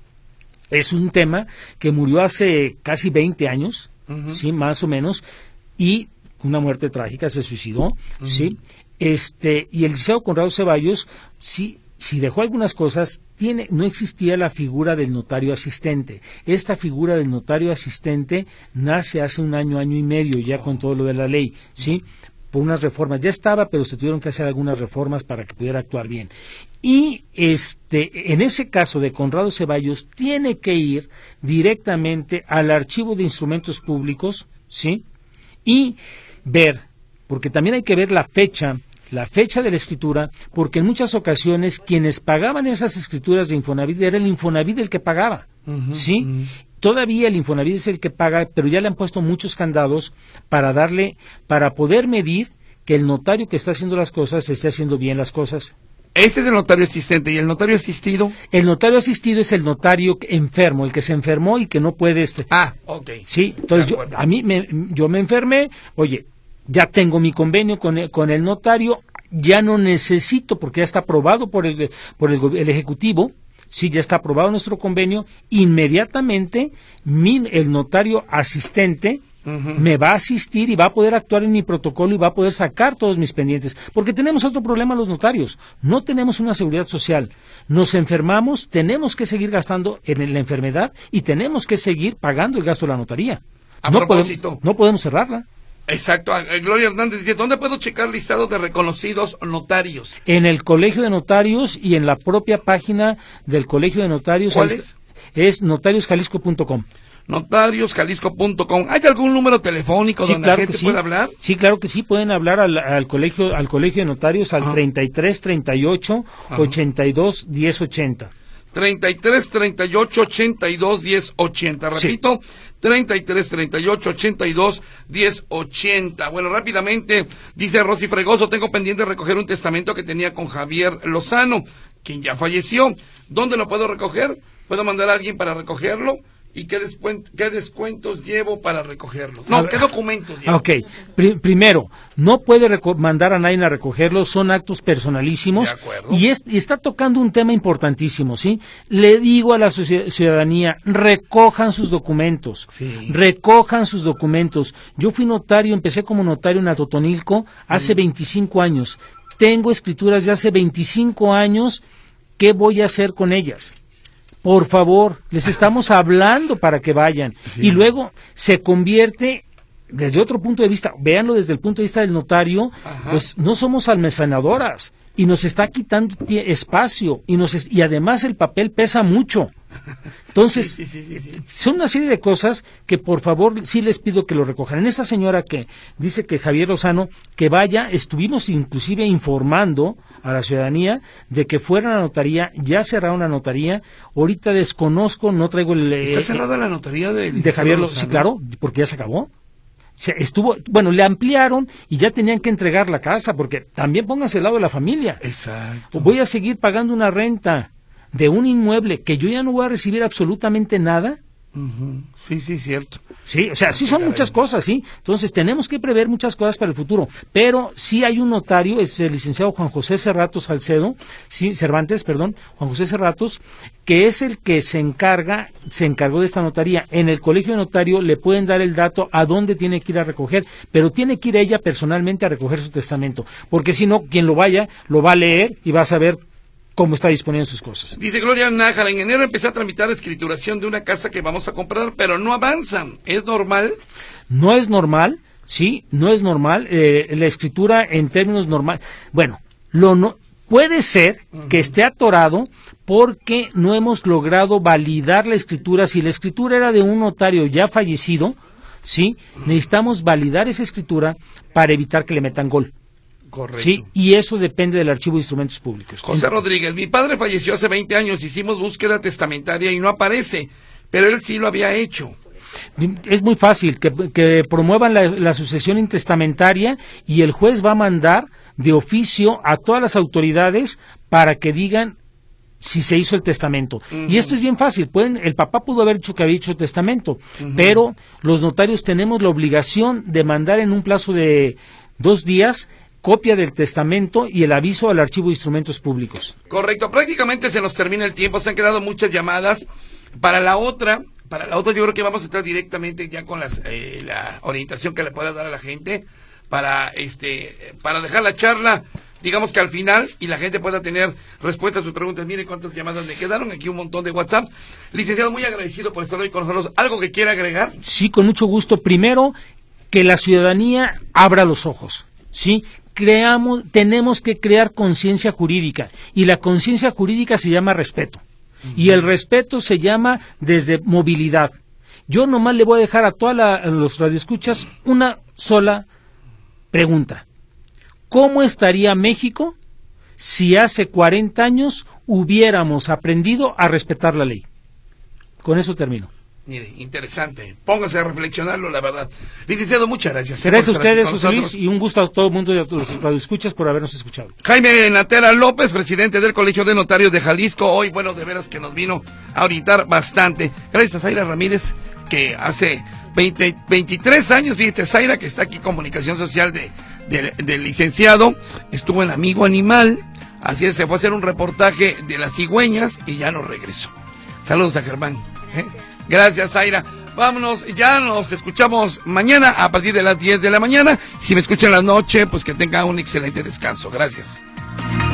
es un tema que murió hace casi veinte años, uh-huh, sí, más o menos, y una muerte trágica, se suicidó, uh-huh, sí, este, y el licenciado Conrado Ceballos, sí, si dejó algunas cosas, tiene, no existía la figura del notario asistente. Esta figura del notario asistente nace hace un año, año y medio, ya con todo lo de la ley, sí, por unas reformas. Ya estaba, pero se tuvieron que hacer algunas reformas para que pudiera actuar bien. Y este, en ese caso de Conrado Ceballos, tiene que ir directamente al archivo de instrumentos públicos, ¿sí? Y ver, porque también hay que ver la fecha, la fecha de la escritura, porque en muchas ocasiones quienes pagaban esas escrituras de Infonavit era el Infonavit el que pagaba, uh-huh, ¿sí? Uh-huh. Todavía el Infonavit es el que paga, pero ya le han puesto muchos candados para darle, para poder medir que el notario que está haciendo las cosas esté haciendo bien las cosas. Este es el notario asistente. ¿Y el notario asistido? El notario asistido es el notario enfermo, el que se enfermó y que no puede... Este... Ah, ok. Sí, entonces yo, a mí me, yo me enfermé, oye, ya tengo mi convenio con el, con el notario, ya no necesito, porque ya está aprobado por el, por el, el Ejecutivo, sí, ya está aprobado nuestro convenio, inmediatamente mi, el notario asistente uh-huh, me va a asistir y va a poder actuar en mi protocolo y va a poder sacar todos mis pendientes, porque tenemos otro problema los notarios, no tenemos una seguridad social, nos enfermamos, tenemos que seguir gastando en la enfermedad y tenemos que seguir pagando el gasto de la notaría. A no propósito. Podemos, no podemos cerrarla. Exacto. Gloria Hernández dice, ¿dónde puedo checar listados de reconocidos notarios? En el Colegio de Notarios y en la propia página del Colegio de Notarios. ¿Cuál es? Es notarios jalisco punto com. notarios jalisco punto com. ¿Hay algún número telefónico sí, donde claro la gente sí. pueda hablar? Sí, claro que sí, pueden hablar al, al colegio al colegio de notarios al treinta y tres, treinta y ocho, ochenta y dos, diez ochenta. treinta y tres, treinta y ocho, ochenta y dos, diez ochenta. Repito, sí. treinta y tres, treinta y ocho, ochenta y dos, diez ochenta. Bueno, rápidamente, dice Rosy Fregoso, tengo pendiente de recoger un testamento que tenía con Javier Lozano, quien ya falleció. ¿Dónde lo puedo recoger? ¿Puedo mandar a alguien para recogerlo? ¿Y qué, descuent qué descuentos llevo para recogerlos? No, ¿qué documentos llevo? Ok, Pr primero, no puede mandar a nadie a recogerlos, son actos personalísimos. De acuerdo. Y, es, y está tocando un tema importantísimo, ¿sí? Le digo a la ciudadanía, recojan sus documentos, sí. recojan sus documentos. Yo fui notario, empecé como notario en Atotonilco hace mm. veinticinco años. Tengo escrituras de hace veinticinco años, ¿qué voy a hacer con ellas? Por favor, les estamos hablando para que vayan. Sí. Y luego se convierte, desde otro punto de vista, véanlo desde el punto de vista del notario, ajá, pues no somos almacenadoras y nos está quitando espacio y, nos es, y además el papel pesa mucho. Entonces, sí, sí, sí, sí, sí. son una serie de cosas que por favor sí les pido que lo recojan. En esta señora que dice que Javier Lozano, que vaya, estuvimos inclusive informando a la ciudadanía de que fuera a la notaría, ya cerraron la notaría, ahorita desconozco, no traigo el... ¿Está eh, cerrada la notaría de, de Javier Lozano? Sí, claro, porque ya se acabó. Se estuvo, bueno, le ampliaron y ya tenían que entregar la casa, porque también pónganse al lado de la familia. Exacto. Voy a seguir pagando una renta de un inmueble que yo ya no voy a recibir absolutamente nada. Uh-huh. Sí, sí, cierto. Sí, o sea, sí son muchas cosas, sí. Entonces tenemos que prever muchas cosas para el futuro. Pero sí hay un notario, es el licenciado Juan José Cerratos Salcedo, sí, Cervantes, perdón, Juan José Cerratos, que es el que se encarga, se encargó de esta notaría. En el colegio de notario le pueden dar el dato a dónde tiene que ir a recoger, pero tiene que ir ella personalmente a recoger su testamento, porque si no, quien lo vaya, lo va a leer y va a saber cómo está disponiendo sus cosas. Dice Gloria Nájara, en enero empecé a tramitar la escrituración de una casa que vamos a comprar, pero no avanzan. ¿Es normal? No es normal, sí, no es normal. Eh, la escritura en términos normales, bueno, lo no, puede ser uh-huh. que esté atorado porque no hemos logrado validar la escritura. Si la escritura era de un notario ya fallecido, sí, uh-huh. necesitamos validar esa escritura para evitar que le metan gol. Correcto. Sí, y eso depende del Archivo de Instrumentos Públicos. José Rodríguez, mi padre falleció hace veinte años, hicimos búsqueda testamentaria y no aparece, pero él sí lo había hecho. Es muy fácil, que, que promuevan la, la sucesión intestamentaria y el juez va a mandar de oficio a todas las autoridades para que digan si se hizo el testamento. Uh-huh. Y esto es bien fácil, pueden, el papá pudo haber dicho que había hecho testamento, uh-huh. pero los notarios tenemos la obligación de mandar en un plazo de dos días copia del testamento y el aviso al Archivo de Instrumentos Públicos. Correcto, prácticamente se nos termina el tiempo, se han quedado muchas llamadas. Para la otra, para la otra yo creo que vamos a entrar directamente ya con las, eh, la orientación que le pueda dar a la gente para este para dejar la charla, digamos que al final, y la gente pueda tener respuesta a sus preguntas. Miren cuántas llamadas me quedaron, aquí un montón de WhatsApp. Licenciado, muy agradecido por estar hoy con nosotros. ¿Algo que quiera agregar? Sí, con mucho gusto. Primero, que la ciudadanía abra los ojos, ¿sí? Creamos, tenemos que crear conciencia jurídica, y la conciencia jurídica se llama respeto, uh-huh. y el respeto se llama desde movilidad. Yo nomás le voy a dejar a todos los radioescuchas una sola pregunta. ¿Cómo estaría México si hace cuarenta años hubiéramos aprendido a respetar la ley? Con eso termino. Mire, interesante. Póngase a reflexionarlo, la verdad. Licenciado, muchas gracias. Gracias a ustedes, José Luis, y un gusto a todo el mundo y a todos los radioescuchas por habernos escuchado. Jaime Natera López, presidente del Colegio de Notarios de Jalisco. Hoy, bueno, de veras que nos vino a orientar bastante. Gracias a Zaira Ramírez, que hace veinte, veintitrés años, fíjate, Zaira, que está aquí en comunicación social de, de, del licenciado, estuvo en Amigo Animal, así es, se fue a hacer un reportaje de las cigüeñas y ya no regresó. Saludos a Germán. ¿eh? Gracias, Zaira. Vámonos, ya nos escuchamos mañana a partir de las diez de la mañana. Si me escuchan en la noche, pues que tengan un excelente descanso. Gracias.